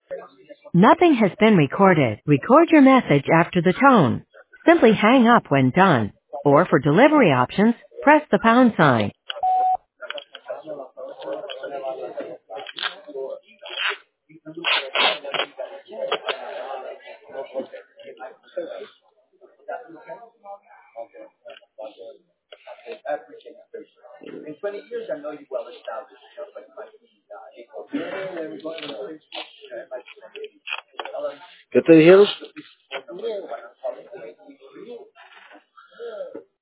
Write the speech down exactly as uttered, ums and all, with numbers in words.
Nothing has been recorded. Record your message after the tone. Simply hang up when done. Or for delivery options, press the pound sign. ¿Qué te dijeron?